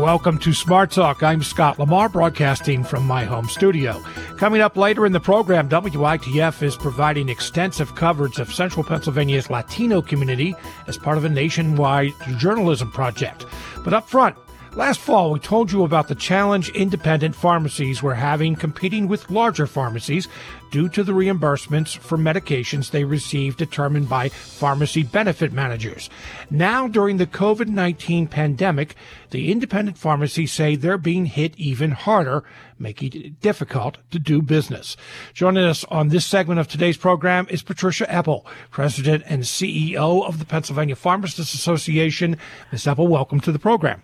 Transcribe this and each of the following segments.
Welcome to Smart Talk. I'm Scott Lamar, broadcasting from my home studio. Coming up later in the program, WITF is providing extensive coverage of Central Pennsylvania's Latino community as part of a nationwide journalism project. But up front, last fall, we told you about the challenge independent pharmacies were having competing with larger pharmacies due to the reimbursements for medications they receive determined by pharmacy benefit managers. Now, during the COVID-19 pandemic, the independent pharmacies say they're being hit even harder, making it difficult to do business. Joining us on this segment of today's program is Patricia Epple, President and CEO of the Pennsylvania Pharmacists Association. Ms. Epple, welcome to the program.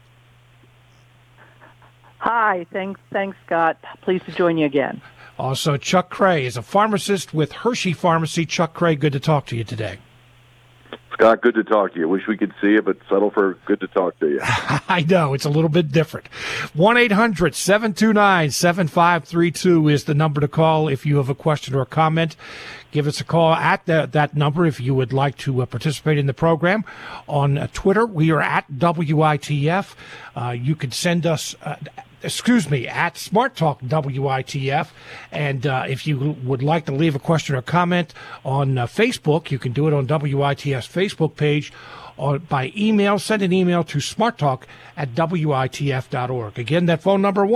Hi, thanks, Scott. Pleased to join you again. Also, Chuck Cray is a pharmacist with Hershey Pharmacy. Chuck Cray, good to talk to you today. Scott, good to talk to you. Wish we could see you, but settle for good to talk to you. I know, it's a little bit different. 1-800-729-7532 is the number to call if you have a question or a comment. Give us a call at that number if you would like to participate in the program. On Twitter, we are at WITF. You can send us... at Smart Talk WITF. And if you would like to leave a question or comment on Facebook, you can do it on WITF's Facebook page or by email. Send an email to smarttalk@witf.org. Again, that phone number,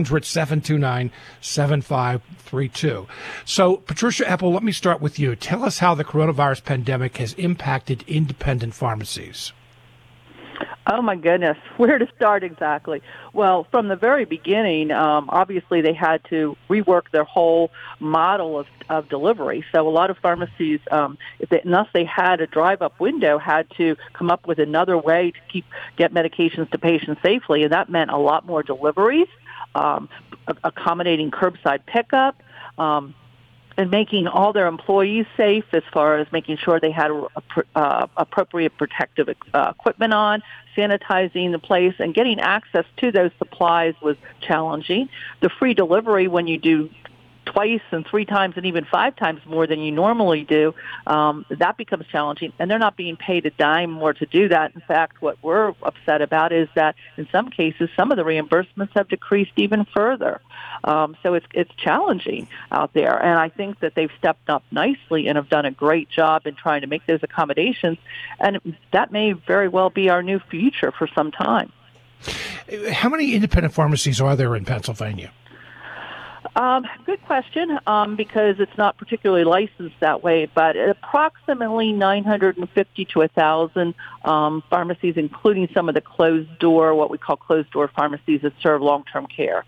1-800-729-7532. So, Patricia Epple, let me start with you. Tell us how the coronavirus pandemic has impacted independent pharmacies. Oh, my goodness. Where to start exactly? Well, from the very beginning, obviously they had to rework their whole model of delivery. So a lot of pharmacies, unless they had a drive-up window, had to come up with another way to get medications to patients safely, and that meant a lot more deliveries, accommodating curbside pickup, and making all their employees safe as far as making sure they had appropriate protective equipment on, sanitizing the place, and getting access to those supplies was challenging. The free delivery, when you do twice and 3 times and even 5 times more than you normally do, that becomes challenging, and they're not being paid a dime more to do that. In fact, what we're upset about is that in some cases, some of the reimbursements have decreased even further. So it's challenging out there, and I think that they've stepped up nicely and have done a great job in trying to make those accommodations, and that may very well be our new future for some time. How many independent pharmacies are there in Pennsylvania? Good question, because it's not particularly licensed that way, but approximately 950 to 1,000 pharmacies, including some of the closed-door, what we call closed-door pharmacies that serve long-term care.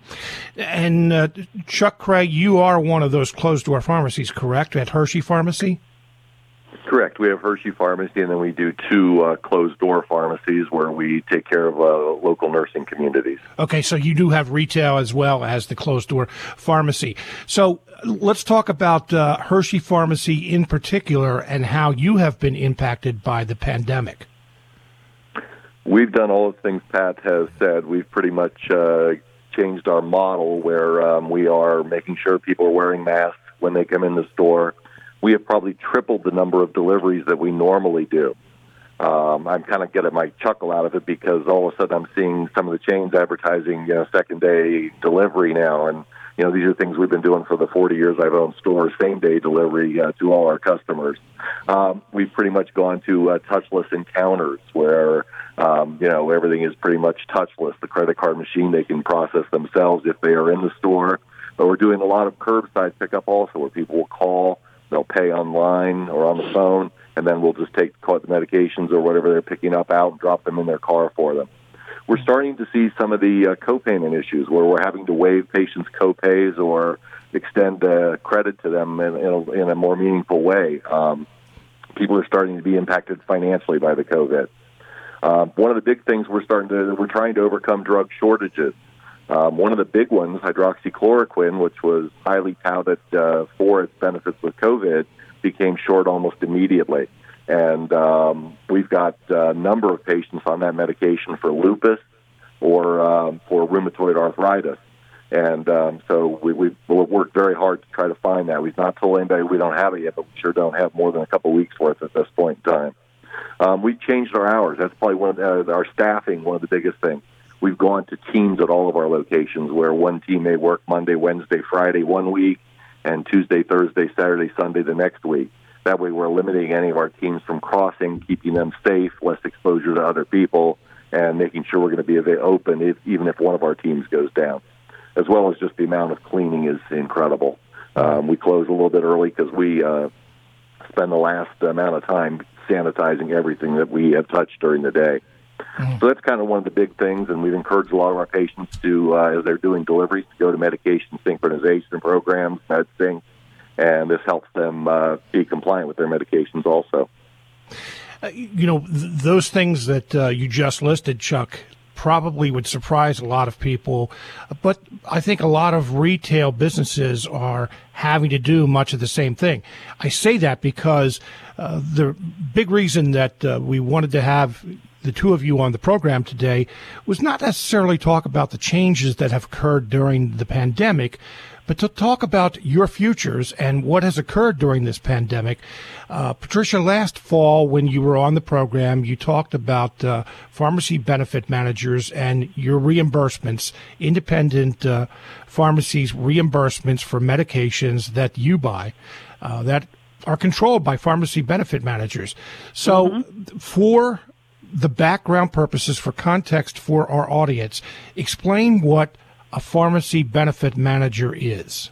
And Chuck Cray, you are one of those closed-door pharmacies, correct, at Hershey Pharmacy? Correct. We have Hershey Pharmacy, and then we do 2 closed-door pharmacies where we take care of local nursing communities. Okay, so you do have retail as well as the closed-door pharmacy. So let's talk about Hershey Pharmacy in particular and how you have been impacted by the pandemic. We've done all the things Pat has said. We've pretty much changed our model where we are making sure people are wearing masks when they come in the store. We have probably tripled the number of deliveries that we normally do. I'm kind of getting my chuckle out of it because all of a sudden I'm seeing some of the chains advertising, second-day delivery now. And, these are things we've been doing for the 40 years I've owned stores, same-day delivery to all our customers. We've pretty much gone to touchless encounters where, everything is pretty much touchless. The credit card machine, they can process themselves if they are in the store. But we're doing a lot of curbside pickup also where people will call. They'll pay online or on the phone, and then we'll just take the medications or whatever they're picking up out and drop them in their car for them. We're starting to see some of the co-payment issues where we're having to waive patients' co-pays or extend credit to them in a more meaningful way. People are starting to be impacted financially by the COVID. One of the big things we're trying to overcome drug shortages. One of the big ones, hydroxychloroquine, which was highly touted for its benefits with COVID, became short almost immediately. And we've got a number of patients on that medication for lupus or for rheumatoid arthritis. And so we've worked very hard to try to find that. We've not told anybody we don't have it yet, but we sure don't have more than a couple of weeks' worth at this point in time. We've changed our hours. That's probably one of our staffing, one of the biggest things. We've gone to teams at all of our locations where one team may work Monday, Wednesday, Friday one week, and Tuesday, Thursday, Saturday, Sunday the next week. That way we're eliminating any of our teams from crossing, keeping them safe, less exposure to other people, and making sure we're going to be open even if one of our teams goes down. As well as just the amount of cleaning is incredible. We close a little bit early because we spend the last amount of time sanitizing everything that we have touched during the day. So that's kind of one of the big things, and we've encouraged a lot of our patients to, as they're doing deliveries, to go to medication synchronization programs, MedSync, and this helps them be compliant with their medications also. Those things that you just listed, Chuck, probably would surprise a lot of people, but I think a lot of retail businesses are having to do much of the same thing. I say that because the big reason that we wanted to have the two of you on the program today was not necessarily talk about the changes that have occurred during the pandemic, but to talk about your futures and what has occurred during this pandemic. Patricia, last fall when you were on the program, you talked about pharmacy benefit managers and your reimbursements, independent pharmacies' reimbursements for medications that you buy that are controlled by pharmacy benefit managers. So for the background purposes, for context for our audience, explain what a pharmacy benefit manager is.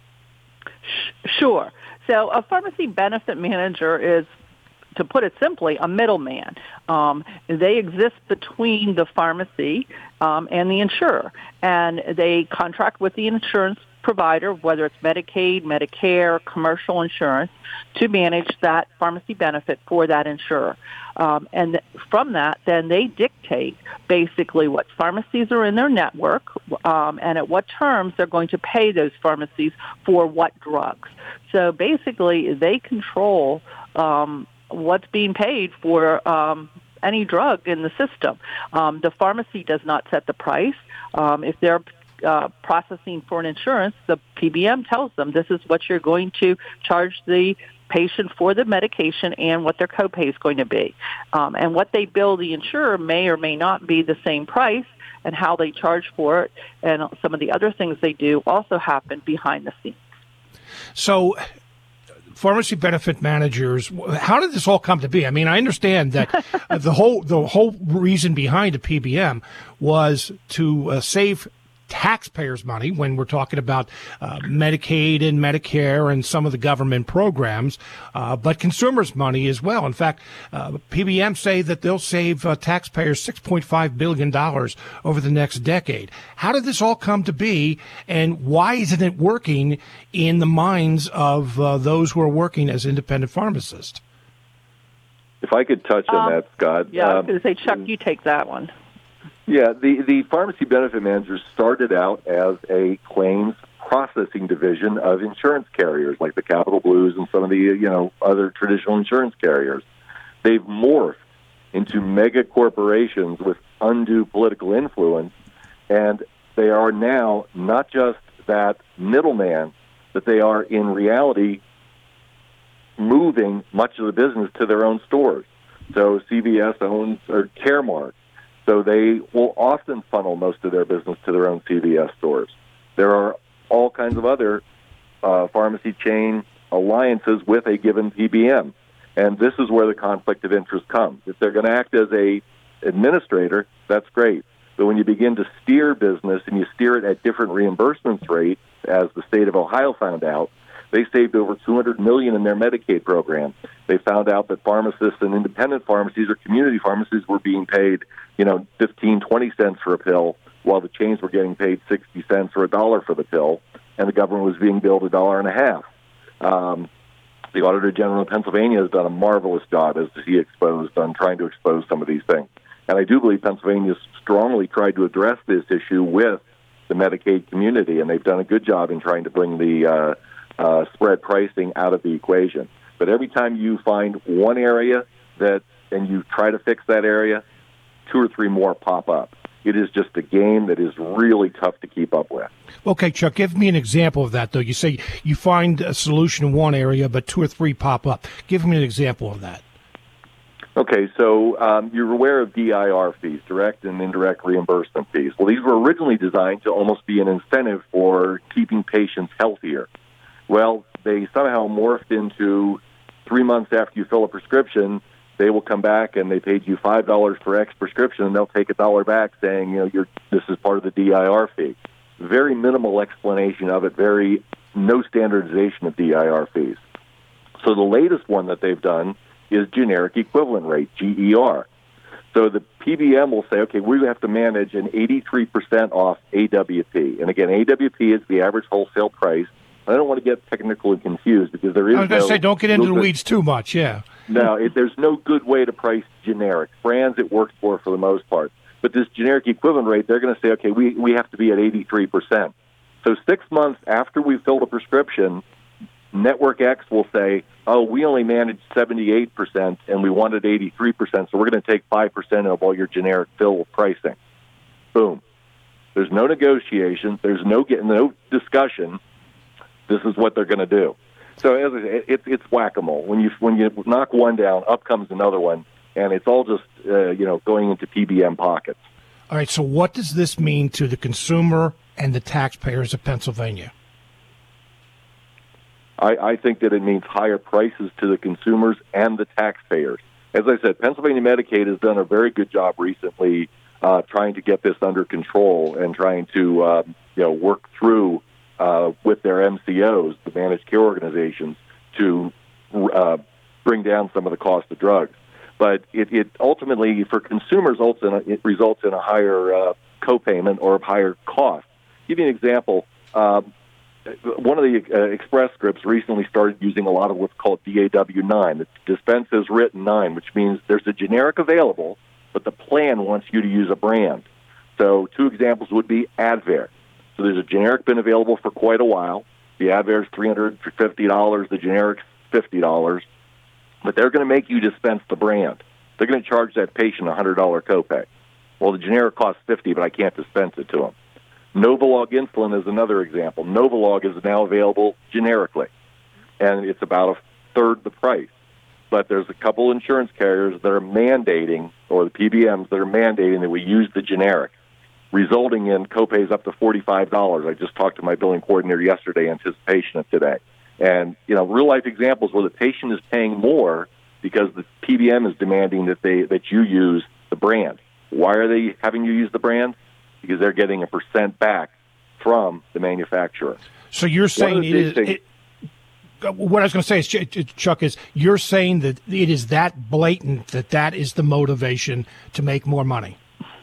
Sure. So a pharmacy benefit manager is, to put it simply, a middleman. They exist between the pharmacy and the insurer, and they contract with the insurance provider, whether it's Medicaid, Medicare, commercial insurance, to manage that pharmacy benefit for that insurer. And from that, then they dictate basically what pharmacies are in their network and at what terms they're going to pay those pharmacies for what drugs. So basically, they control what's being paid for any drug in the system. The pharmacy does not set the price. If they're processing for an insurance, the PBM tells them this is what you're going to charge the patient for the medication and what their copay is going to be. And what they bill the insurer may or may not be the same price, and how they charge for it and some of the other things they do also happen behind the scenes. So pharmacy benefit managers, how did this all come to be? I mean, I understand that the whole reason behind a PBM was to save taxpayers' money when we're talking about Medicaid and Medicare and some of the government programs, but consumers' money as well. In fact, PBM say that they'll save taxpayers $6.5 billion over the next decade. How did this all come to be, and why isn't it working in the minds of those who are working as independent pharmacists? If I could touch on that, Scott. Yeah, I was going to say, Chuck, you take that one. Yeah, the pharmacy benefit managers started out as a claims processing division of insurance carriers like the Capital Blues and some of the other traditional insurance carriers. They've morphed into mega corporations with undue political influence, and they are now not just that middleman, but they are in reality moving much of the business to their own stores. So CVS owns or Caremark. So they will often funnel most of their business to their own CVS stores. There are all kinds of other pharmacy chain alliances with a given PBM. And this is where the conflict of interest comes. If they're going to act as a administrator, that's great. But when you begin to steer business and you steer it at different reimbursements rates, as the state of Ohio found out, they saved over $200 million in their Medicaid program. They found out that pharmacists and independent pharmacies or community pharmacies were being paid, 15, 20 cents for a pill, while the chains were getting paid 60 cents or $1 for the pill, and the government was being billed $1.50. The Auditor General of Pennsylvania has done a marvelous job, as he exposed, on trying to expose some of these things. And I do believe Pennsylvania strongly tried to address this issue with the Medicaid community, and they've done a good job in trying to bring the spread pricing out of the equation. But every time you find one area and you try to fix that area, 2 or 3 more pop up. It is just a game that is really tough to keep up with. Okay, Chuck, give me an example of that, though. You say you find a solution in one area, but 2 or 3 pop up. Give me an example of that. Okay, so you're aware of DIR fees, direct and indirect reimbursement fees. Well, these were originally designed to almost be an incentive for keeping patients healthier. Well, they somehow morphed into 3 months after you fill a prescription, they will come back and they paid you $5 for X prescription, and they'll take $1 back saying, this is part of the DIR fee. Very minimal explanation of it, no standardization of DIR fees. So the latest one that they've done is generic equivalent rate, GER. So the PBM will say, okay, we have to manage an 83% off AWP. And again, AWP is the average wholesale price. I don't want to get technical and confused because there is I was going to say, don't get into the weeds too much, yeah. No, there's no good way to price generic. Brands it works for the most part. But this generic equivalent rate, they're going to say, okay, we have to be at 83%. So 6 months after we filled a prescription, Network X will say, oh, we only managed 78% and we wanted 83%, so we're going to take 5% of all your generic fill pricing. Boom. There's no negotiation. There's no discussion. This is what they're going to do. So as I say, it's whack-a-mole. When you knock one down, up comes another one, and it's all just going into PBM pockets. All right, so what does this mean to the consumer and the taxpayers of Pennsylvania? I think that it means higher prices to the consumers and the taxpayers. As I said, Pennsylvania Medicaid has done a very good job recently trying to get this under control and trying to work through with their MCOs, the managed care organizations, to bring down some of the cost of drugs. But it ultimately, for consumers, it results in a higher copayment or a higher cost. I'll give you an example. One of the Express Scripts recently started using a lot of what's called DAW9. It's dispense as written 9, which means there's a generic available, but the plan wants you to use a brand. So 2 examples would be Advair. So there's a generic been available for quite a while. The Advair is $350, the generic's $50, but they're going to make you dispense the brand. They're going to charge that patient a $100 copay. Well, the generic costs $50, but I can't dispense it to them. Novolog insulin is another example. Novolog is now available generically, and it's about a third the price. But there's a couple insurance carriers that are mandating, or the PBMs that are mandating that we use the generic, resulting in copays up to $45. I just talked to my billing coordinator yesterday, anticipation of today. And, real-life examples where the patient is paying more because the PBM is demanding that you use the brand. Why are they having you use the brand? Because they're getting a % back from the manufacturer. So you're saying what I was going to say is, Chuck, is you're saying that it is that blatant that is the motivation to make more money.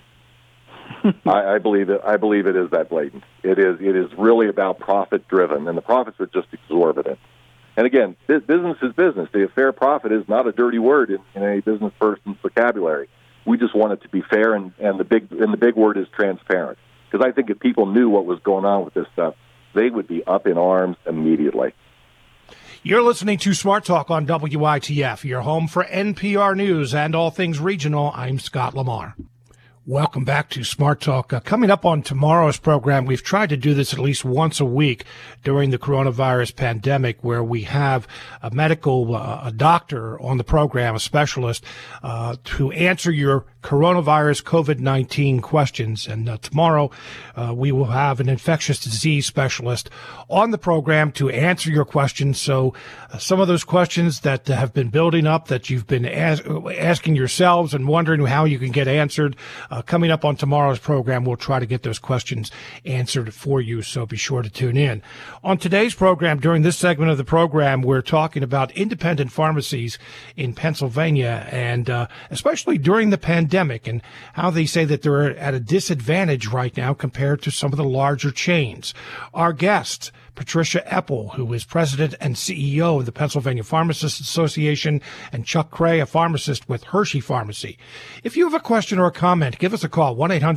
I believe it. I believe it is that blatant. It is really about profit driven, and the profits are just exorbitant. And again, business is business. The fair profit is not a dirty word in a business person's vocabulary. We just want it to be fair, and the big word is transparent. Because I think if people knew what was going on with this stuff, they would be up in arms immediately. You're listening to Smart Talk on WITF, your home for NPR News and all things regional. I'm Scott Lamar. Welcome back to Smart Talk. Coming up on tomorrow's program, we've tried to do this at least once a week during the coronavirus pandemic, where we have a doctor on the program, a specialist, to answer your coronavirus COVID-19 questions. And tomorrow we will have an infectious disease specialist on the program to answer your questions. So some of those questions that have been building up, that you've been asking yourselves and wondering how you can get answered, coming up on tomorrow's program, we'll try to get those questions answered for you, so be sure to tune in. On today's program, during this segment of the program, we're talking about independent pharmacies in Pennsylvania, and especially during the pandemic, and how they say that they're at a disadvantage right now compared to some of the larger chains. Our guest, Patricia Epple, who is president and CEO of the Pennsylvania Pharmacists Association, and Chuck Cray, a pharmacist with Hershey Pharmacy. If you have a question or a comment, give us a call,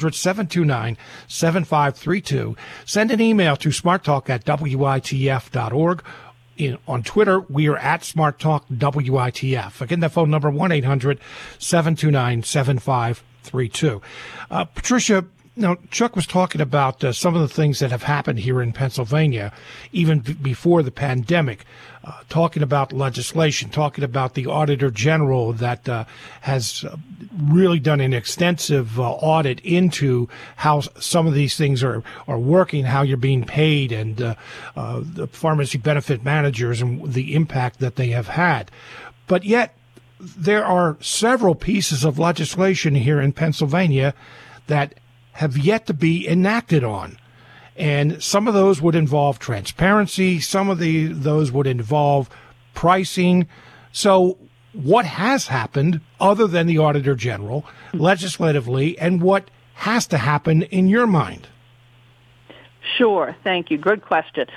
1-800-729-7532. Send an email to smarttalk@witf.org. On Twitter, we are at SmartTalkWITF. Again, that phone number, 1-800-729-7532. Patricia, Now, Chuck was talking about some of the things that have happened here in Pennsylvania, even before the pandemic, talking about legislation, talking about the Auditor General that has really done an extensive audit into how some of these things are working, how you're being paid, and the pharmacy benefit managers and the impact that they have had. But yet, there are several pieces of legislation here in Pennsylvania that have yet to be enacted on. And some of those would involve transparency. Some of those would involve pricing. So what has happened other than the Auditor General legislatively, and what has to happen in your mind? Sure. Thank you. Good question.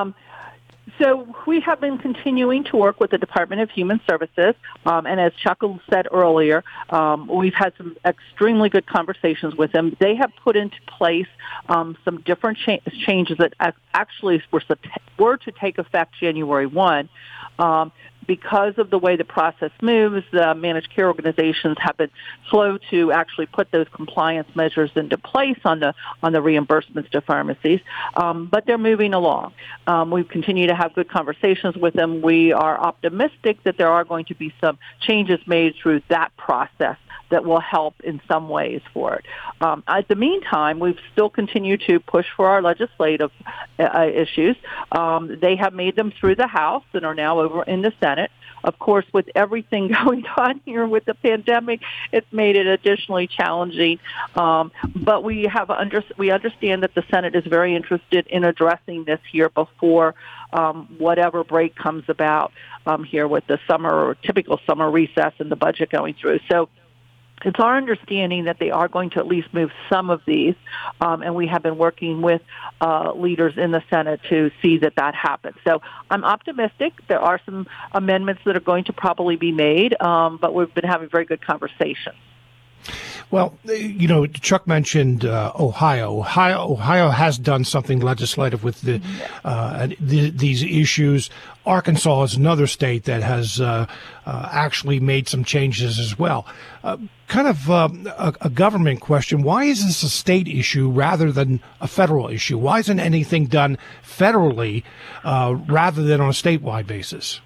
So we have been continuing to work with the Department of Human Services, and as Chuck said earlier, we've had some extremely good conversations with them. They have put into place some different changes that actually were to take effect January 1. Because of the way the process moves, the managed care organizations have been slow to actually put those compliance measures into place on the reimbursements to pharmacies, but they're moving along. We continue to have good conversations with them. We are optimistic that there are going to be some changes made through that process that will help in some ways for it. At the meantime, we've still continued to push for our legislative issues. They have made them through the House and are now over in the Senate. Of course, with everything going on here with the pandemic, it's made it additionally challenging. But we understand that the Senate is very interested in addressing this here before whatever break comes about here with the summer or typical summer recess and the budget going through. So it's our understanding that they are going to at least move some of these, and we have been working with leaders in the Senate to see that happens. So I'm optimistic. There are some amendments that are going to probably be made, but we've been having very good conversations. Well, Chuck mentioned Ohio. Ohio has done something legislative with these issues. Arkansas is another state that has actually made some changes as well. Kind of a government question. Why is this a state issue rather than a federal issue? Why isn't anything done federally rather than on a statewide basis?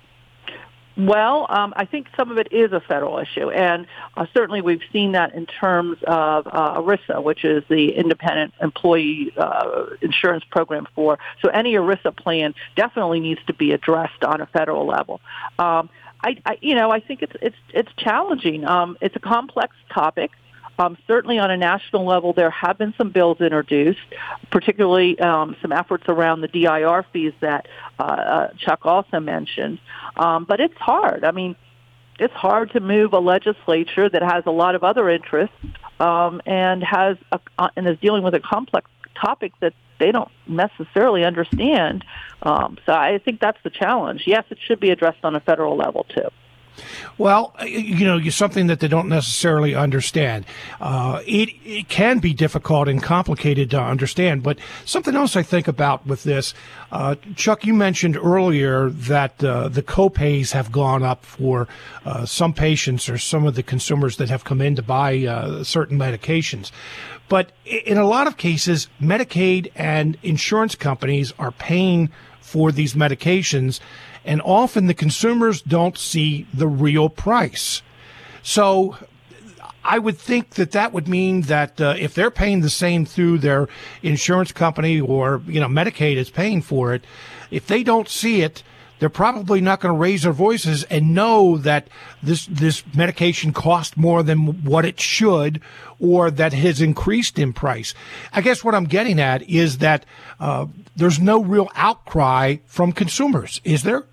Well, I think some of it is a federal issue, and certainly we've seen that in terms of ERISA, which is the Independent Employee Insurance Program so any ERISA plan definitely needs to be addressed on a federal level. I think it's challenging. It's a complex topic. Certainly on a national level, there have been some bills introduced, particularly some efforts around the DIR fees that Chuck also mentioned. But it's hard. I mean, it's hard to move a legislature that has a lot of other interests and is dealing with a complex topic that they don't necessarily understand. So I think that's the challenge. Yes, it should be addressed on a federal level, too. Well, something that they don't necessarily understand. It can be difficult and complicated to understand, but something else I think about with this, Chuck, you mentioned earlier that the co-pays have gone up for some patients or some of the consumers that have come in to buy certain medications. But in a lot of cases, Medicaid and insurance companies are paying for these medications, and often the consumers don't see the real price. So I would think that would mean that if they're paying the same through their insurance company or, Medicaid is paying for it, if they don't see it, they're probably not going to raise their voices and know that this medication costs more than what it should or that has increased in price. I guess what I'm getting at is that there's no real outcry from consumers, is there?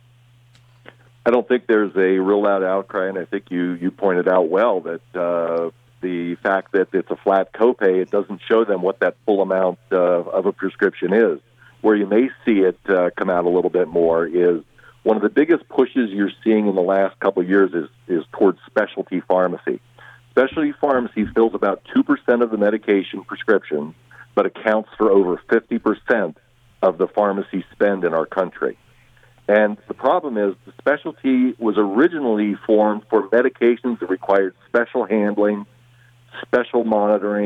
I don't think there's a real loud outcry, and I think you pointed out well that the fact that it's a flat copay, it doesn't show them what that full amount of a prescription is. Where you may see it come out a little bit more is one of the biggest pushes you're seeing in the last couple of years is towards specialty pharmacy. Specialty pharmacy fills about 2% of the medication prescriptions, but accounts for over 50% of the pharmacy spend in our country. And the problem is the specialty was originally formed for medications that required special handling, special monitoring,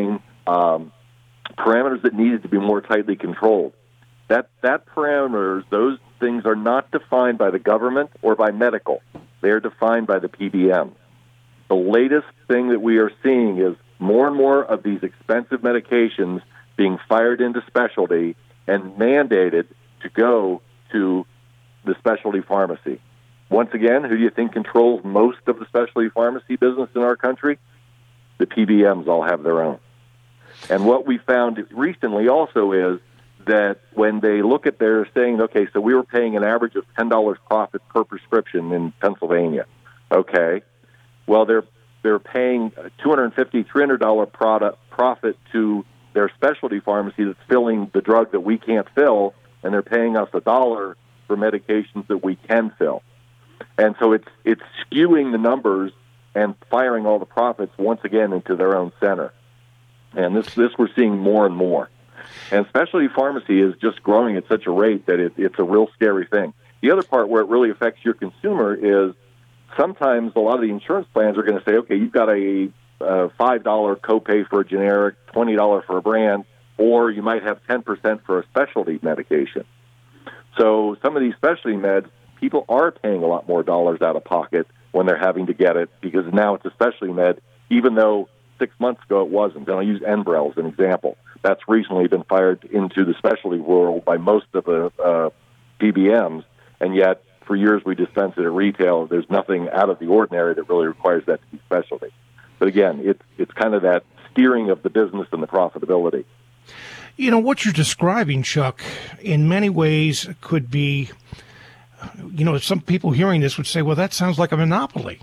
parameters that needed to be more tightly controlled. That parameters, those things are not defined by the government or by medical. They are defined by the PBM. The latest thing that we are seeing is more and more of these expensive medications being fired into specialty and mandated to go to the specialty pharmacy. Once again, who do you think controls most of the specialty pharmacy business in our country? The PBMs all have their own. And what we found recently also is that when they look at their saying, okay, so we were paying an average of $10 profit per prescription in Pennsylvania. Okay. Well, they're paying $250, $300 profit to their specialty pharmacy that's filling the drug that we can't fill, and they're paying us $1 for medications that we can fill. And so it's skewing the numbers and firing all the profits once again into their own center. And this we're seeing more and more. And specialty pharmacy is just growing at such a rate that it's a real scary thing. The other part where it really affects your consumer is sometimes a lot of the insurance plans are going to say, okay, you've got a $5 copay for a generic, $20 for a brand, or you might have 10% for a specialty medication. So some of these specialty meds, people are paying a lot more dollars out of pocket when they're having to get it because now it's a specialty med, even though 6 months ago it wasn't. And I'll use Enbrel as an example. That's recently been fired into the specialty world by most of the PBMs, and yet for years we dispensed it at retail. There's nothing out of the ordinary that really requires that to be specialty. But again, it's kind of that steering of the business and the profitability. You know, what you're describing, Chuck, in many ways could be, you know, some people hearing this would say, well, that sounds like a monopoly.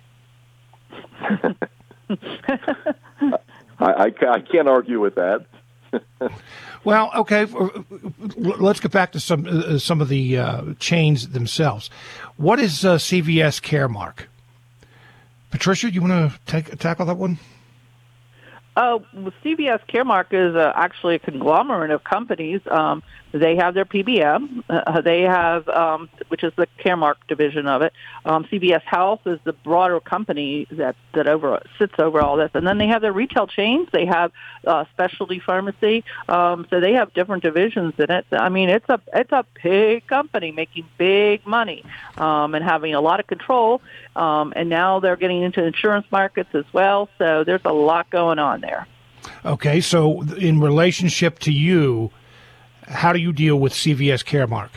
I can't argue with that. Well, okay, let's get back to some of the chains themselves. What is CVS Caremark? Patricia, you want to tackle that one? Well, CVS Caremark is actually a conglomerate of companies. They have their PBM. They have, which is the Caremark division of it. CVS Health is the broader company that sits over all this. And then they have their retail chains. They have specialty pharmacy. So they have different divisions in it. I mean, it's a big company making big money and having a lot of control. And now they're getting into insurance markets as well. So there's a lot going on there. Okay, so in relationship to you, how do you deal with CVS Caremark?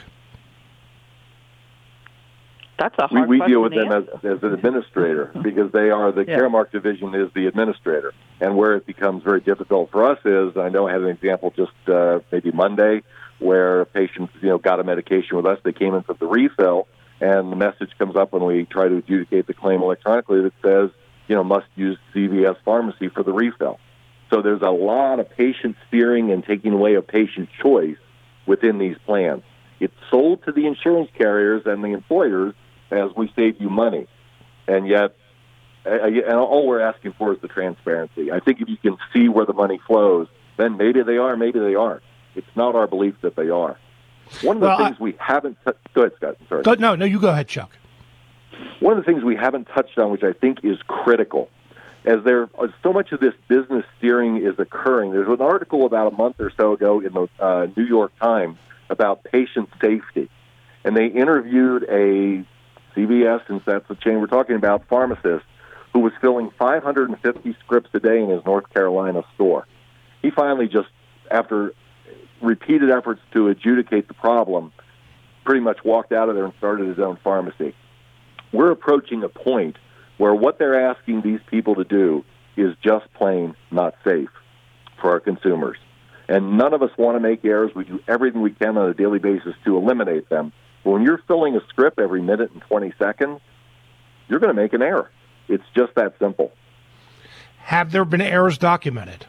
That's a hard question. We deal with them as an administrator because they are the Caremark division is the administrator. And where it becomes very difficult for us is, I know I had an example just maybe Monday where patients got a medication with us. They came in for the refill, and the message comes up when we try to adjudicate the claim electronically that says, must use CVS Pharmacy for the refill. So there's a lot of patient steering and taking away of patient choice within these plans. It's sold to the insurance carriers and the employers as we save you money. And yet, and all we're asking for is the transparency. I think if you can see where the money flows, then maybe they are, maybe they aren't. It's not our belief that they are. One of the things we haven't... Go ahead, Scott. I'm sorry. No, you go ahead, Chuck. One of the things we haven't touched on, which I think is critical, as there so much of this business steering is occurring. There's an article about a month or so ago in the New York Times about patient safety. And they interviewed a CVS, since that's the chain we're talking about, pharmacist, who was filling 550 scripts a day in his North Carolina store. He finally just, after repeated efforts to adjudicate the problem, pretty much walked out of there and started his own pharmacy. We're approaching a point where what they're asking these people to do is just plain not safe for our consumers. And none of us want to make errors. We do everything we can on a daily basis to eliminate them. But when you're filling a script every minute and 20 seconds, you're going to make an error. It's just that simple. Have there been errors documented?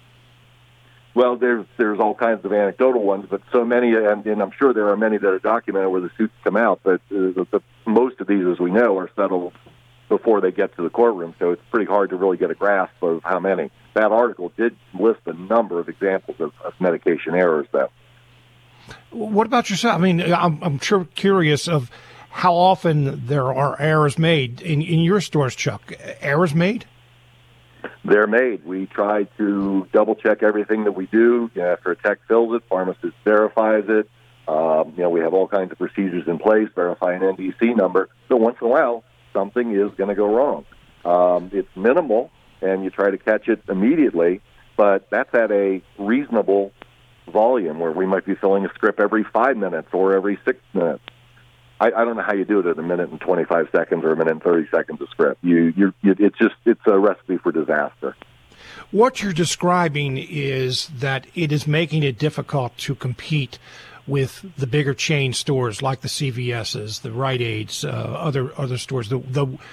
Well, there's all kinds of anecdotal ones, but so many, and I'm sure there are many that are documented where the suits come out, but most of these, as we know, are settled before they get to the courtroom, so it's pretty hard to really get a grasp of how many. That article did list a number of examples of medication errors, though. What about yourself? I mean, I'm sure curious of how often there are errors made in your stores, Chuck. Errors made? They're made. We try to double-check everything that we do. After a tech fills it, pharmacist verifies it. We have all kinds of procedures in place, verify an NDC number. So once in a while, something is going to go wrong. It's minimal, and you try to catch it immediately, but that's at a reasonable volume where we might be filling a script every 5 minutes or every 6 minutes. I don't know how you do it at a minute and 25 seconds or a minute and 30 seconds of script. It's a recipe for disaster. What you're describing is that it is making it difficult to compete with the bigger chain stores like the CVS's, the Rite Aids, other stores, the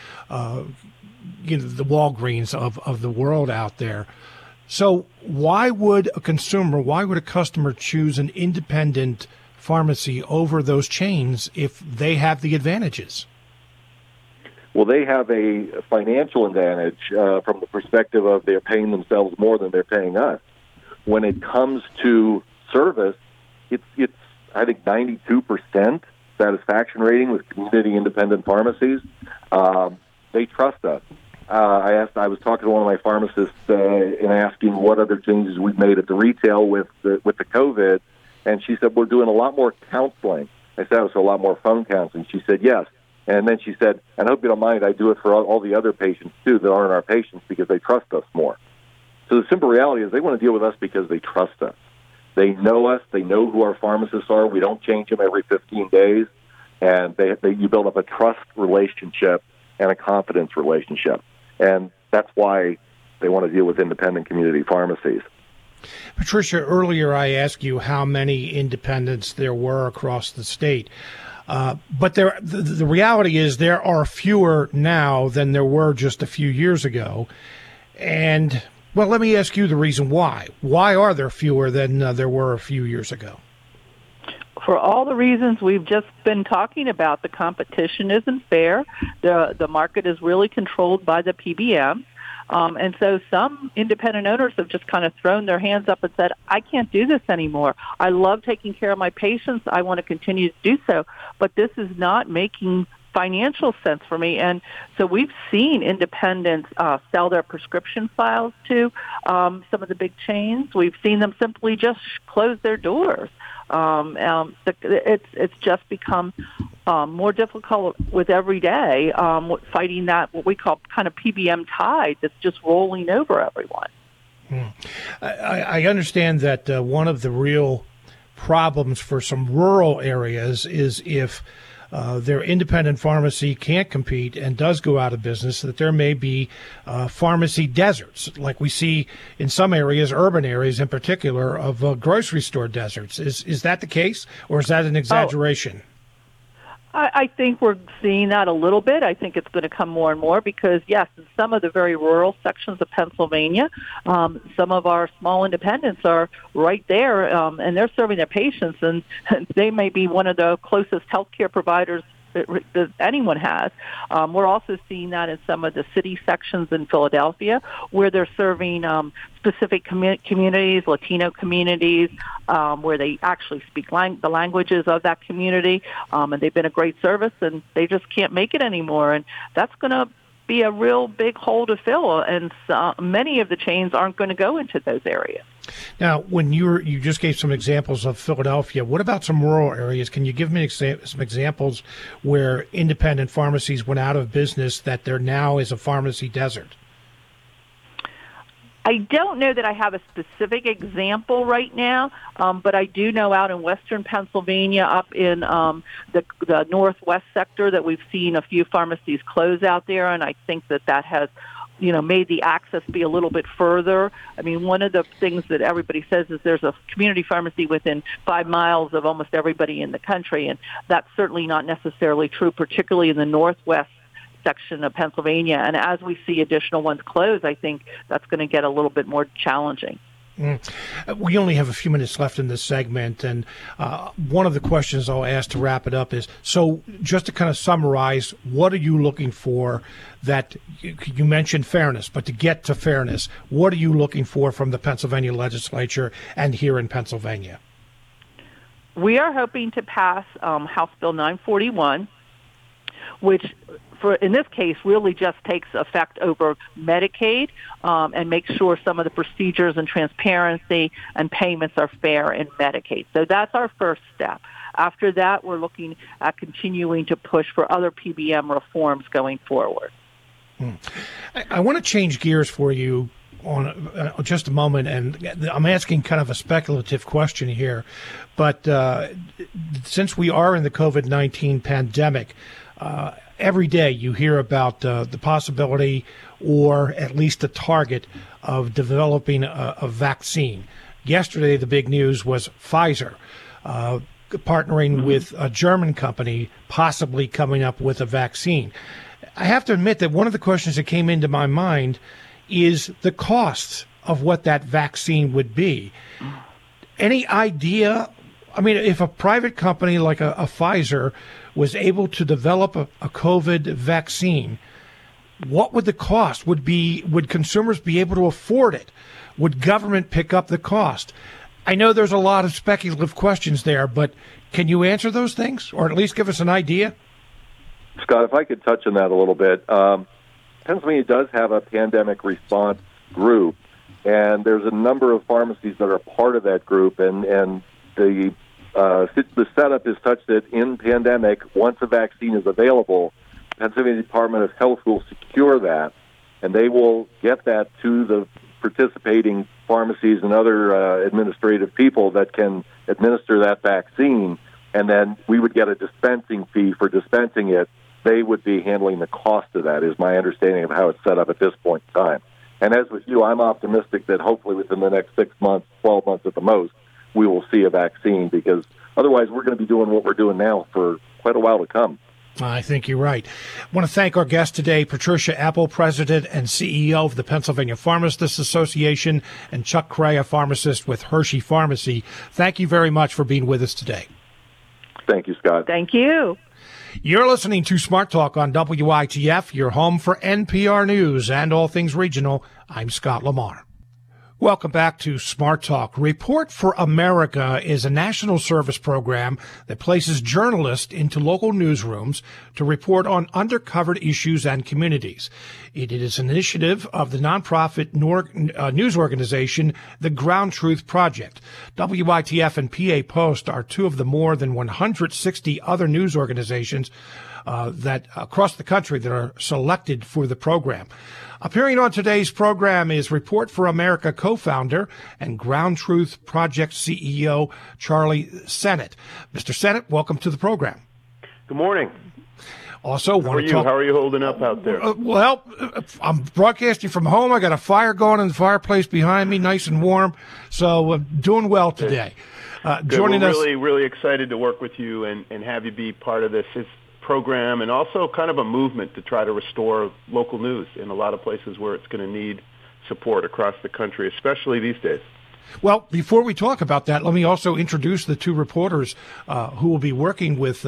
Walgreens of the world out there. So why would a customer choose an independent pharmacy over those chains if they have the advantages? Well, they have a financial advantage from the perspective of they're paying themselves more than they're paying us. When it comes to service, it's I think 92% satisfaction rating with community independent pharmacies. They trust us. I was talking to one of my pharmacists and asking what other changes we've made at the retail with the COVID, and she said, we're doing a lot more counseling. I said, so a lot more phone counseling. She said, yes. And then she said, and I hope you don't mind, I do it for all the other patients, too, that aren't our patients because they trust us more. So the simple reality is they want to deal with us because they trust us. They know us. They know who our pharmacists are. We don't change them every 15 days. And you build up a trust relationship and a confidence relationship. And that's why they want to deal with independent community pharmacies. Patricia, earlier I asked you how many independents there were across the state. But the reality is there are fewer now than there were just a few years ago. And, well, let me ask you the reason why. Why are there fewer than there were a few years ago? For all the reasons we've just been talking about, the competition isn't fair. The market is really controlled by the PBM. And so some independent owners have just kind of thrown their hands up and said, I can't do this anymore. I love taking care of my patients. I want to continue to do so. But this is not making financial sense for me. And so we've seen independents sell their prescription files to some of the big chains. We've seen them simply just close their doors. It's just become more difficult with every day, fighting that what we call kind of PBM tide that's just rolling over everyone. I understand that one of the real problems for some rural areas is if their independent pharmacy can't compete and does go out of business, that there may be pharmacy deserts, like we see in some areas, urban areas in particular, of grocery store deserts. Is that the case, or is that an exaggeration? I think we're seeing that a little bit. I think it's going to come more and more because, yes, in some of the very rural sections of Pennsylvania, some of our small independents are right there, and they're serving their patients, and they may be one of the closest healthcare providers that anyone has. We're also seeing that in some of the city sections in Philadelphia where they're serving specific communities, Latino communities, where they actually speak the languages of that community, and they've been a great service, and they just can't make it anymore. And that's going to be a real big hole to fill, and many of the chains aren't going to go into those areas. Now, when you just gave some examples of Philadelphia, what about some rural areas? Can you give me some examples where independent pharmacies went out of business that there now is a pharmacy desert? I don't know that I have a specific example right now, but I do know out in western Pennsylvania, up in the northwest sector, that we've seen a few pharmacies close out there, and I think that has made the access be a little bit further. I mean, one of the things that everybody says is there's a community pharmacy within 5 miles of almost everybody in the country, and that's certainly not necessarily true, particularly in the northwest section of Pennsylvania. And as we see additional ones close, I think that's going to get a little bit more challenging. We only have a few minutes left in this segment, and one of the questions I'll ask to wrap it up is, so just to kind of summarize, what are you looking for that you mentioned fairness, but to get to fairness, what are you looking for from the Pennsylvania legislature and here in Pennsylvania? We are hoping to pass House Bill 941, which in this case, really just takes effect over Medicaid and makes sure some of the procedures and transparency and payments are fair in Medicaid. So that's our first step. After that, we're looking at continuing to push for other PBM reforms going forward. I want to change gears for you on just a moment, and I'm asking kind of a speculative question here, but since we are in the COVID-19 pandemic, every day you hear about the possibility or at least the target of developing a vaccine. Yesterday, the big news was Pfizer partnering with a German company, possibly coming up with a vaccine. I have to admit that one of the questions that came into my mind is the costs of what that vaccine would be. Any idea? I mean, if a private company like a Pfizer was able to develop a COVID vaccine, what would the cost be? Would consumers be able to afford it? Would government pick up the cost? I know there's a lot of speculative questions there, but can you answer those things or at least give us an idea? Scott, if I could touch on that a little bit. Pennsylvania does have a pandemic response group, and there's a number of pharmacies that are part of that group, and the setup is such that in pandemic, once a vaccine is available, Pennsylvania Department of Health will secure that, and they will get that to the participating pharmacies and other administrative people that can administer that vaccine, and then we would get a dispensing fee for dispensing it. They would be handling the cost of that, is my understanding of how it's set up at this point in time. And as with you, I'm optimistic that hopefully within the next 6 months, 12 months at the most, we will see a vaccine, because otherwise we're going to be doing what we're doing now for quite a while to come. I think you're right. I want to thank our guest today, Patricia Apple, President and CEO of the Pennsylvania Pharmacists Association, and Chuck Cray, a pharmacist with Hershey Pharmacy. Thank you very much for being with us today. Thank you, Scott. Thank you. You're listening to Smart Talk on WITF, your home for NPR News and all things regional. I'm Scott Lamar. Welcome back to Smart Talk. Report for America is a national service program that places journalists into local newsrooms to report on undercovered issues and communities. It is an initiative of the nonprofit news organization, the Ground Truth Project. WITF and PA Post are two of the more than 160 other news organizations that across the country that are selected for the program. Appearing on today's program is Report for America co-founder and Ground Truth Project CEO Charlie Sennett. Mr. Sennett, welcome to the program. Good morning. Also, How are you holding up out there? Well, I'm broadcasting from home. I got a fire going in the fireplace behind me, nice and warm. So doing well today. Joining us. We're really excited to work with you and have you be part of this program, and also kind of a movement to try to restore local news in a lot of places where it's going to need support across the country, especially these days. Well, before we talk about that, let me also introduce the two reporters who will be working with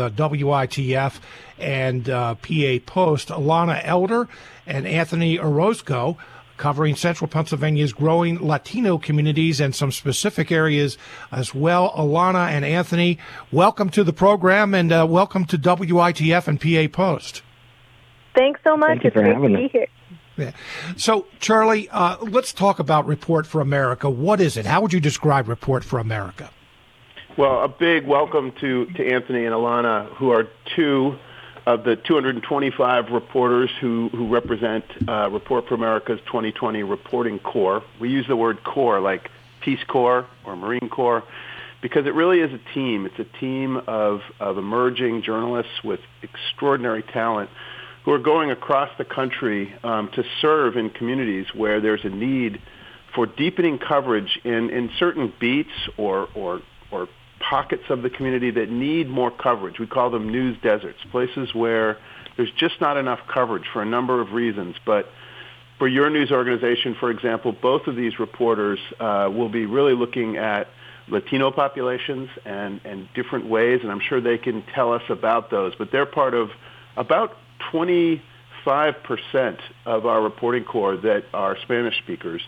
WITF and PA Post, Alana Elder and Anthony Orozco, covering Central Pennsylvania's growing Latino communities and some specific areas as well. Alana and Anthony, welcome to the program, and welcome to WITF and PA Post. Thanks so much. It's great to be here. Yeah. So, Charlie, let's talk about Report for America. What is it? How would you describe Report for America? Well, a big welcome to Anthony and Alana, who are two of the 225 reporters who represent Report for America's 2020 Reporting Corps. We use the word corps like Peace Corps or Marine Corps because it really is a team. It's a team of emerging journalists with extraordinary talent who are going across the country to serve in communities where there's a need for deepening coverage in certain beats or pockets of the community that need more coverage. We call them news deserts, places where there's just not enough coverage for a number of reasons. But for your news organization, for example, both of these reporters will be really looking at Latino populations and different ways, and I'm sure they can tell us about those. But they're part of about 25% of our reporting corps that are Spanish speakers.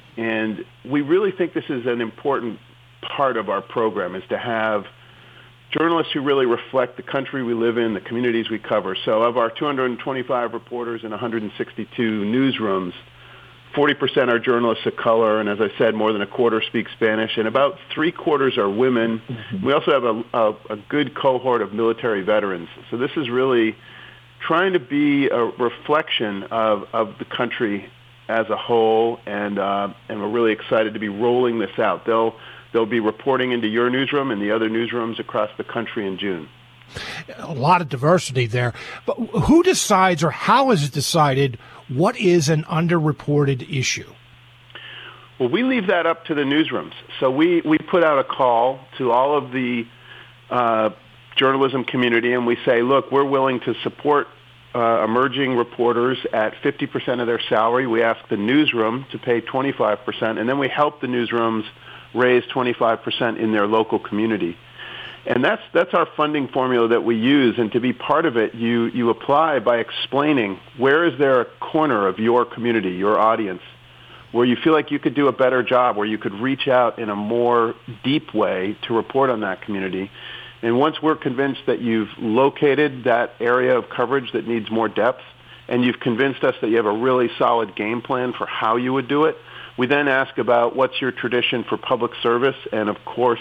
And we really think this is an important part of our program, is to have journalists who really reflect the country we live in, the communities we cover. So of our 225 reporters in 162 newsrooms, 40% are journalists of color, and as I said, more than a quarter speak Spanish, and about 3/4 are women. We also have a good cohort of military veterans. So this is really trying to be a reflection of the country as a whole, and we're really excited to be rolling this out. They'll be reporting into your newsroom and the other newsrooms across the country in June. A lot of diversity there. But who decides, or how is it decided, what is an underreported issue? Well, we leave that up to the newsrooms. So we put out a call to all of the journalism community, and we say, look, we're willing to support emerging reporters at 50% of their salary. We ask the newsroom to pay 25%, and then we help the newsrooms raise 25% in their local community. And that's our funding formula that we use. And to be part of it, you apply by explaining where is there a corner of your community, your audience, where you feel like you could do a better job, where you could reach out in a more deep way to report on that community. And once we're convinced that you've located that area of coverage that needs more depth, and you've convinced us that you have a really solid game plan for how you would do it, we then ask about what's your tradition for public service. And of course,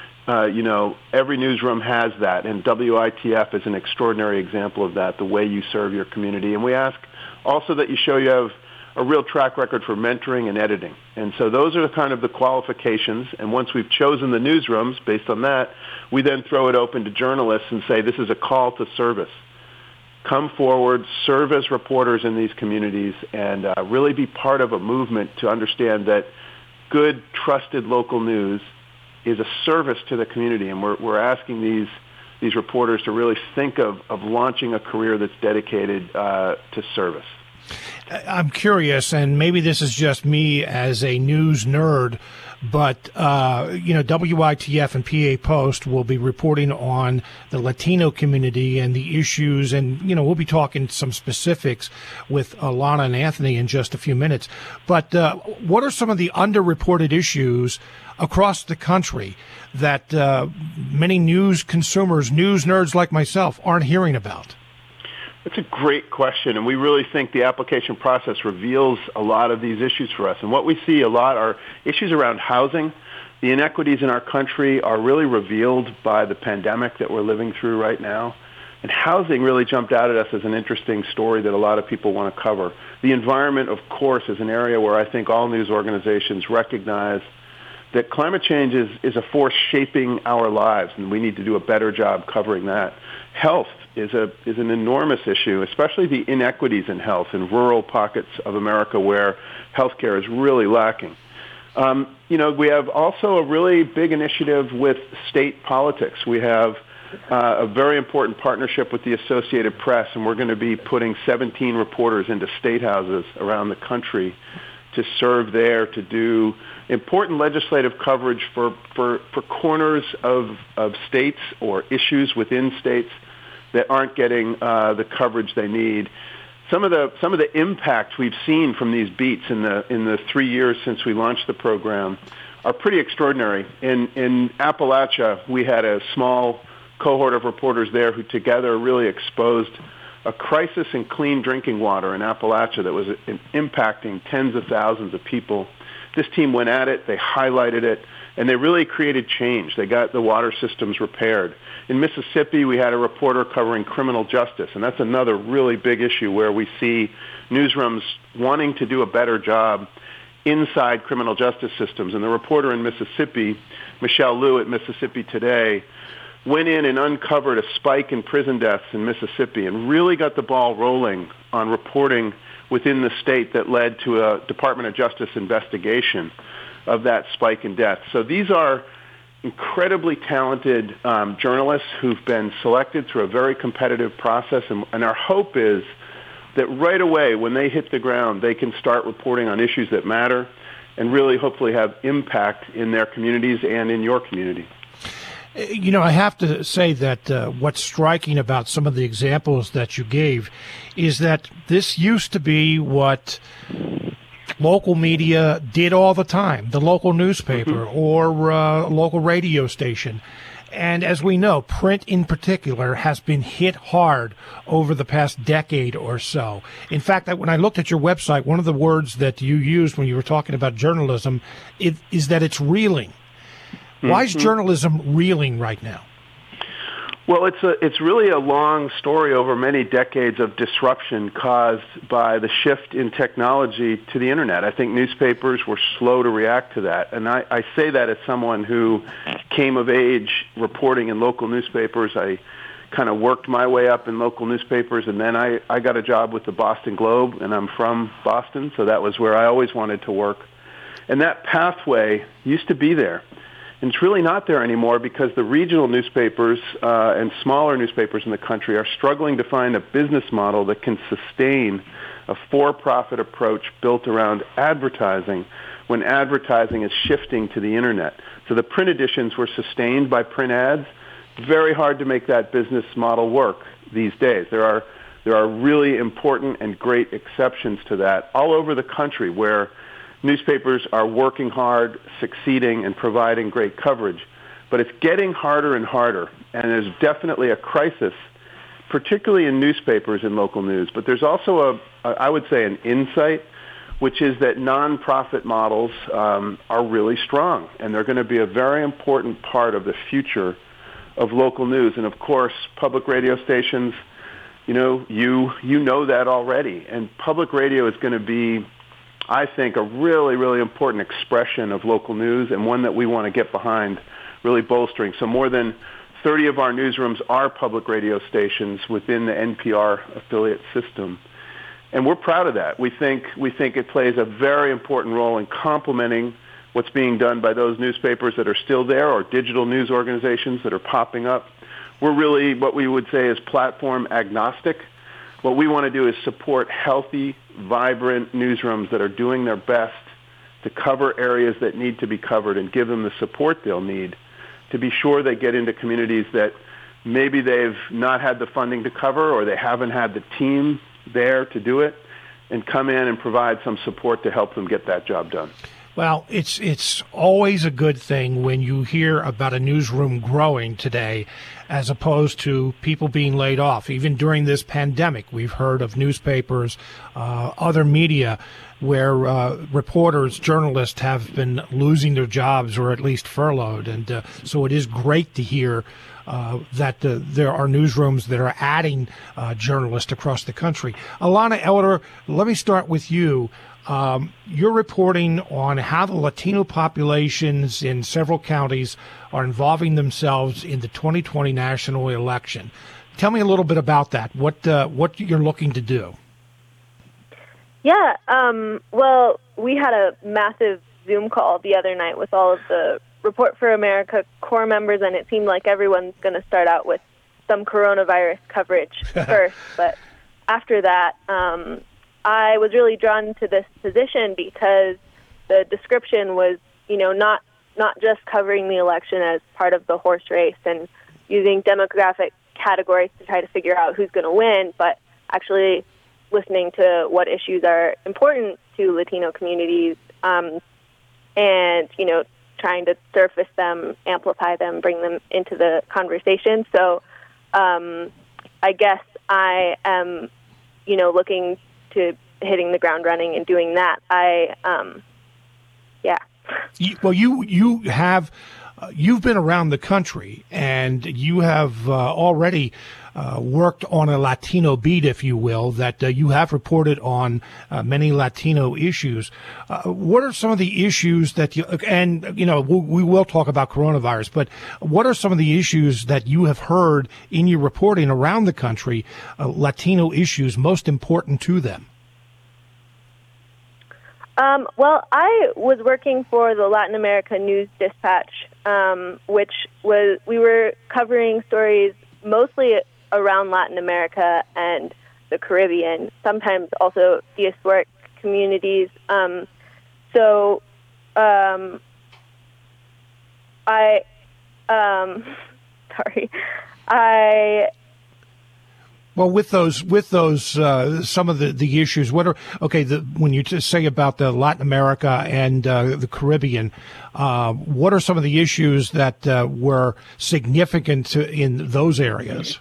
every newsroom has that, and WITF is an extraordinary example of that, the way you serve your community. And we ask also that you show you have a real track record for mentoring and editing. And so those are kind of the qualifications. And once we've chosen the newsrooms based on that, we then throw it open to journalists and say, this is a call to service. Come forward, serve as reporters in these communities, and really be part of a movement to understand that good, trusted local news is a service to the community. And we're asking these reporters to really think of launching a career that's dedicated to service. I'm curious, and maybe this is just me as a news nerd, but, WITF and PA Post will be reporting on the Latino community and the issues, and, we'll be talking some specifics with Alana and Anthony in just a few minutes. But what are some of the underreported issues across the country that many news consumers, news nerds like myself, aren't hearing about? That's a great question, and we really think the application process reveals a lot of these issues for us. And what we see a lot are issues around housing. The inequities in our country are really revealed by the pandemic that we're living through right now. And housing really jumped out at us as an interesting story that a lot of people want to cover. The environment, of course, is an area where I think all news organizations recognize that climate change is a force shaping our lives, and we need to do a better job covering that. Health is an enormous issue, especially the inequities in health in rural pockets of America where healthcare is really lacking. We have also a really big initiative with state politics. We have a very important partnership with the Associated Press, and we're going to be putting 17 reporters into state houses around the country to serve there, to do important legislative coverage for corners of states or issues within states that aren't getting the coverage they need. Some of the impact we've seen from these beats in the 3 years since we launched the program are pretty extraordinary. In Appalachia, we had a small cohort of reporters there who together really exposed a crisis in clean drinking water in Appalachia that was impacting tens of thousands of people. This team went at it, they highlighted it, and they really created change. They got the water systems repaired. In Mississippi, we had a reporter covering criminal justice, and that's another really big issue where we see newsrooms wanting to do a better job inside criminal justice systems. And the reporter in Mississippi, Michelle Liu at Mississippi Today, went in and uncovered a spike in prison deaths in Mississippi and really got the ball rolling on reporting within the state that led to a Department of Justice investigation of that spike in death. So these are incredibly talented journalists who've been selected through a very competitive process, and our hope is that right away when they hit the ground, they can start reporting on issues that matter and really hopefully have impact in their communities and in your community. I have to say that what's striking about some of the examples that you gave is that this used to be what local media did all the time, the local newspaper or local radio station. And as we know, print in particular has been hit hard over the past decade or so. In fact, when I looked at your website, one of the words that you used when you were talking about journalism is that it's reeling. Why is journalism reeling right now? Well, it's really a long story over many decades of disruption caused by the shift in technology to the internet. I think newspapers were slow to react to that. And I say that as someone who came of age reporting in local newspapers. I kind of worked my way up in local newspapers, and then I got a job with the Boston Globe, and I'm from Boston, so that was where I always wanted to work. And that pathway used to be there. And it's really not there anymore because the regional newspapers and smaller newspapers in the country are struggling to find a business model that can sustain a for-profit approach built around advertising when advertising is shifting to the internet. So the print editions were sustained by print ads. Very hard to make that business model work these days. There are really important and great exceptions to that all over the country where newspapers are working hard, succeeding, and providing great coverage. But it's getting harder and harder, and there's definitely a crisis, particularly in newspapers and local news. But there's also, I would say, an insight, which is that nonprofit models are really strong, and they're going to be a very important part of the future of local news. And, of course, public radio stations, you know that already. And public radio is going to be, I think, a really, really important expression of local news and one that we want to get behind, really bolstering. So more than 30 of our newsrooms are public radio stations within the NPR affiliate system. And we're proud of that. We think it plays a very important role in complementing what's being done by those newspapers that are still there or digital news organizations that are popping up. We're really what we would say is platform agnostic. What we want to do is support healthy, vibrant newsrooms that are doing their best to cover areas that need to be covered and give them the support they'll need to be sure they get into communities that maybe they've not had the funding to cover or they haven't had the team there to do it, and come in and provide some support to help them get that job done. Well, it's always a good thing when you hear about a newsroom growing today as opposed to people being laid off. Even during this pandemic, we've heard of newspapers, other media where reporters, journalists have been losing their jobs or at least furloughed. And so it is great to hear that there are newsrooms that are adding journalists across the country. Alana Elder, let me start with you. You're reporting on how the Latino populations in several counties are involving themselves in the 2020 national election. Tell me a little bit about that, what you're looking to do. Yeah, well, we had a massive Zoom call the other night with all of the Report for America core members, and it seemed like everyone's going to start out with some coronavirus coverage first. But after that, I was really drawn to this position because the description was, not just covering the election as part of the horse race and using demographic categories to try to figure out who's going to win, but actually listening to what issues are important to Latino communities and, trying to surface them, amplify them, bring them into the conversation. So I guess I am, looking to hitting the ground running and doing that. Well, you have, you've been around the country and you have already worked on a Latino beat, if you will, that you have reported on many Latino issues. What are some of the issues that we will talk about coronavirus, but what are some of the issues that you have heard in your reporting around the country, Latino issues most important to them? Well, I was working for the Latin America News Dispatch, which was, we were covering stories mostly around Latin America and the Caribbean, sometimes also diasporic communities. Well, with those, some of the issues. What are when you just say about the Latin America and the Caribbean, what are some of the issues that were significant in those areas?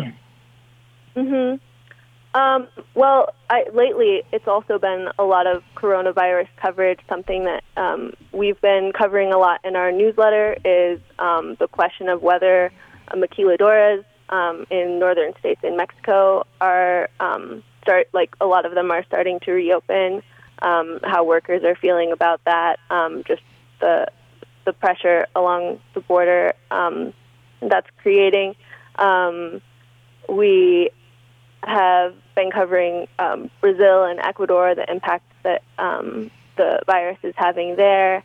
Well, lately it's also been a lot of coronavirus coverage. Something that we've been covering a lot in our newsletter is the question of whether maquiladoras in northern states in Mexico are a lot of them are starting to reopen. How workers are feeling about that, just the pressure along the border that's creating. We have been covering Brazil and Ecuador, the impact that the virus is having there.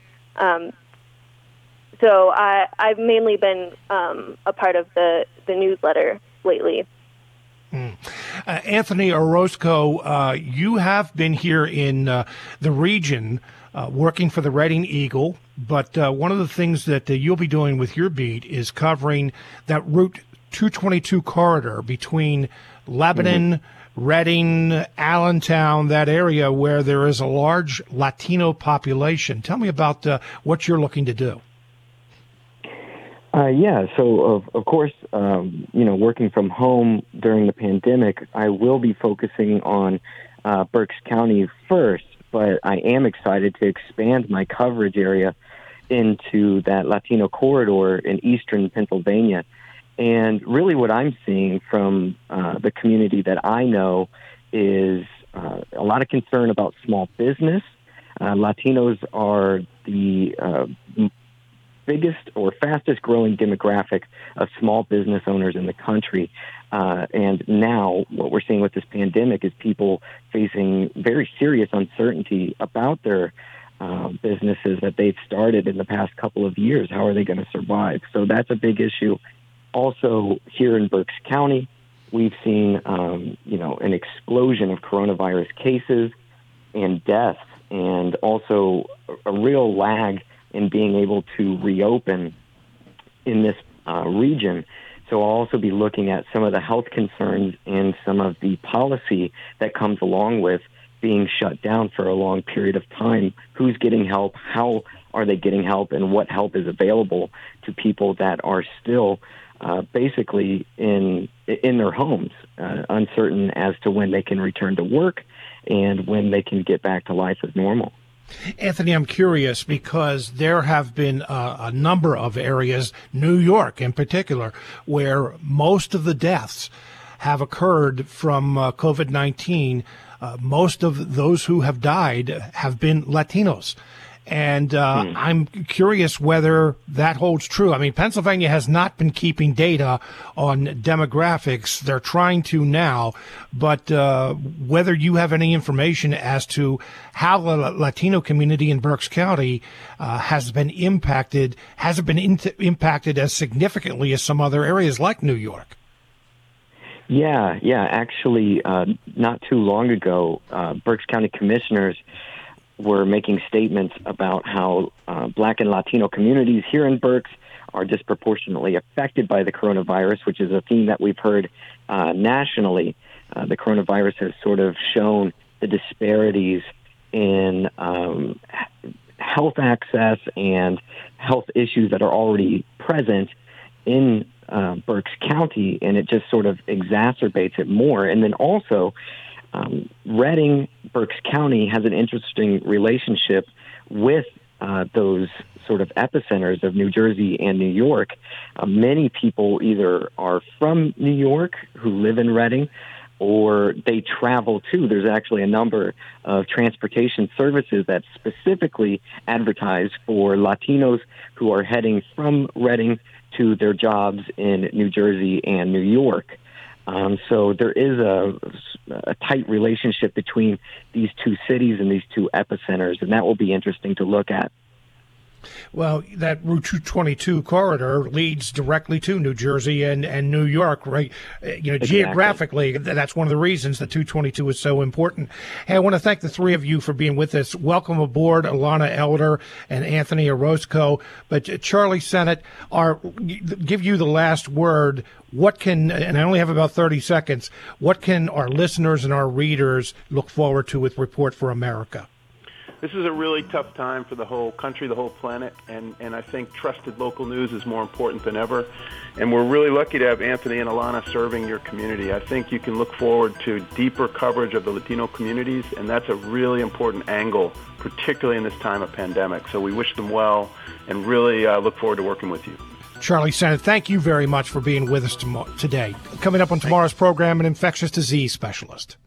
So I've mainly been a part of the newsletter lately. Anthony Orozco, you have been here in the region working for the Reading Eagle, but one of the things that you'll be doing with your beat is covering that Route 222 corridor between Lebanon, Reading, Allentown, that area where there is a large Latino population. Tell me about what you're looking to do. So of course, working from home during the pandemic, I will be focusing on Berks County first, but I am excited to expand my coverage area into that Latino corridor in eastern Pennsylvania. And really what I'm seeing from the community that I know is a lot of concern about small business. Latinos are the biggest or fastest growing demographic of small business owners in the country. And now what we're seeing with this pandemic is people facing very serious uncertainty about their businesses that they've started in the past couple of years. How are they going to survive? So that's a big issue. Also, here in Berks County, we've seen, an explosion of coronavirus cases and deaths, and also a real lag in being able to reopen in this region. So I'll also be looking at some of the health concerns and some of the policy that comes along with being shut down for a long period of time. Who's getting help? How are they getting help? And what help is available to people that are still basically in their homes, uncertain as to when they can return to work and when they can get back to life as normal. Anthony, I'm curious because there have been a number of areas, New York in particular, where most of the deaths have occurred from COVID-19. Most of those who have died have been Latinos. And I'm curious whether that holds true. I mean, Pennsylvania has not been keeping data on demographics. They're trying to now, but whether you have any information as to how the Latino community in Berks County has been impacted, hasn't been impacted as significantly as some other areas like New York. Yeah. Actually, not too long ago, Berks County commissioners were making statements about how Black and Latino communities here in Berks are disproportionately affected by the coronavirus, which is a theme that we've heard nationally. The coronavirus has sort of shown the disparities in health access and health issues that are already present in Berks County, and it just sort of exacerbates it more. And then also, Reading, Berks County has an interesting relationship with those sort of epicenters of New Jersey and New York. Many people either are from New York who live in Reading, or they travel too. There's actually a number of transportation services that specifically advertise for Latinos who are heading from Reading to their jobs in New Jersey and New York. So there is a tight relationship between these two cities and these two epicenters, and that will be interesting to look at. Well, that Route 222 corridor leads directly to New Jersey and New York, right? Exactly. Geographically, that's one of the reasons that 222 is so important. Hey, I want to thank the three of you for being with us. Welcome aboard, Ilana Elder and Anthony Orozco. But Charlie Sennott, give you the last word. What can, and I only have about 30 seconds, what can our listeners and our readers look forward to with Report for America? This is a really tough time for the whole country, the whole planet, and I think trusted local news is more important than ever. And we're really lucky to have Anthony and Ilana serving your community. I think you can look forward to deeper coverage of the Latino communities, and that's a really important angle, particularly in this time of pandemic. So we wish them well and really look forward to working with you. Charlie Sennott, thank you very much for being with us today. Coming up on tomorrow's program, an infectious disease specialist.